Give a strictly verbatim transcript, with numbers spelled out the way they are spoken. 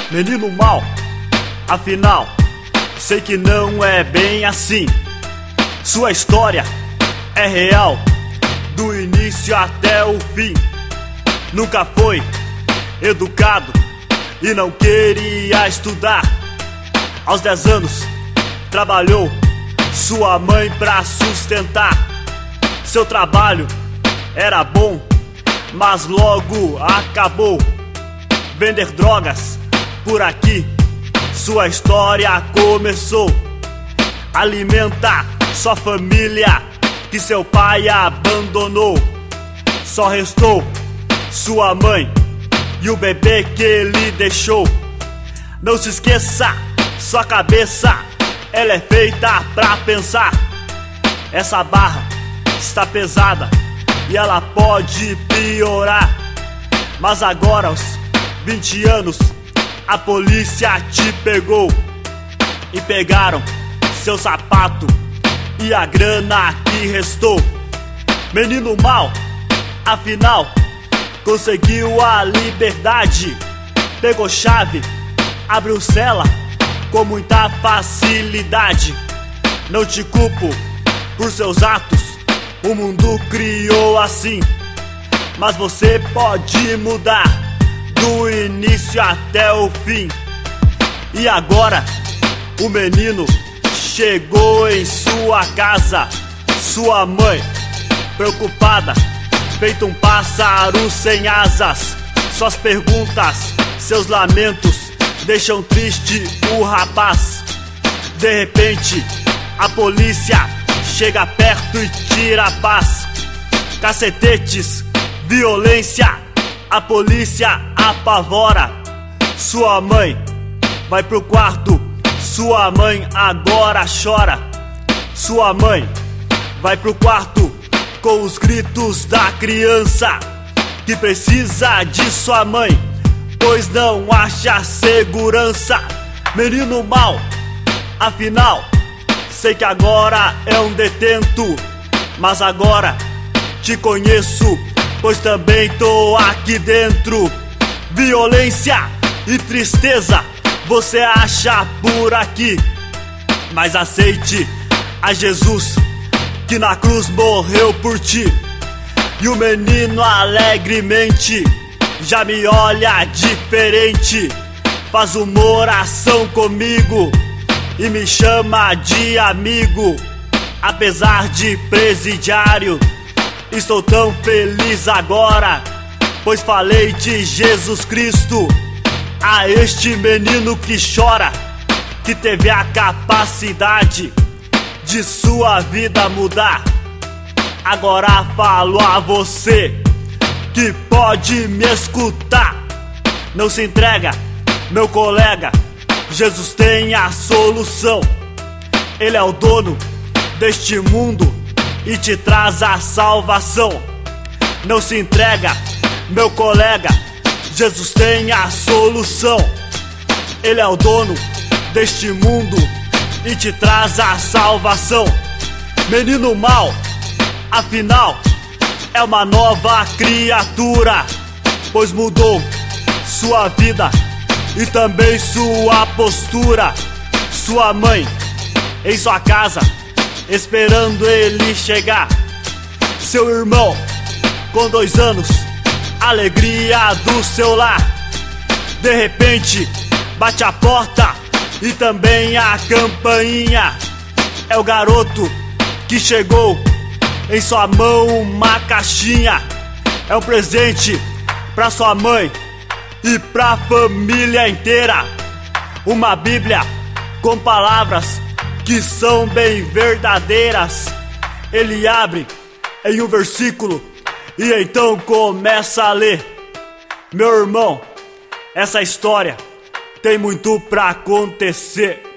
menino mal, afinal, sei que não é bem assim. Sua história é real, do início até o fim. Nunca foi educado e não queria estudar. Aos dez anos, trabalhou sua mãe pra sustentar. Seu trabalho era bom, mas logo acabou. Vender drogas por aqui, sua história começou. Alimenta sua família, que seu pai abandonou. Só restou sua mãe e o bebê que ele deixou. Não se esqueça, sua cabeça, ela é feita pra pensar. Essa barra está pesada e ela pode piorar. Mas agora aos vinte anos, a polícia te pegou. E pegaram seu sapato e a grana que restou. Menino mal, afinal, conseguiu a liberdade. Pegou chave, abriu cela com muita facilidade. Não te culpo por seus atos, o mundo criou assim. Mas você pode mudar, do início até o fim. E agora, o menino chegou em sua casa. Sua mãe, preocupada, feito um pássaro sem asas. Suas perguntas, seus lamentos, deixam triste o rapaz. De repente, a polícia chega perto e tira a paz. Cacetetes, violência, a polícia apavora. Sua mãe vai pro quarto, sua mãe agora chora. Sua mãe vai pro quarto com os gritos da criança, que precisa de sua mãe, pois não acha segurança. Menino mal, afinal, sei que agora é um detento, mas agora te conheço, pois também tô aqui dentro. Violência e tristeza você acha por aqui, mas aceite a Jesus, que na cruz morreu por ti. E o menino alegremente já me olha diferente, faz uma oração comigo e me chama de amigo. Apesar de presidiário, estou tão feliz agora, pois falei de Jesus Cristo a este menino que chora, que teve a capacidade de sua vida mudar. Agora falo a você que pode me escutar. Não se entrega, meu colega, Jesus tem a solução. Ele é o dono deste mundo e te traz a salvação. Não se entrega, meu colega, Jesus tem a solução. Ele é o dono deste mundo e te traz a salvação. Menino mal, afinal, é uma nova criatura, pois mudou sua vida e também sua postura. Sua mãe em sua casa, esperando ele chegar. Seu irmão com dois anos, alegria do seu lar. De repente, bate a porta e também a campainha. É o garoto que chegou, em sua mão uma caixinha. É um presente pra sua mãe e pra família inteira. Uma Bíblia com palavras que são bem verdadeiras. Ele abre em um versículo e então começa a ler. Meu irmão, essa história tem muito pra acontecer.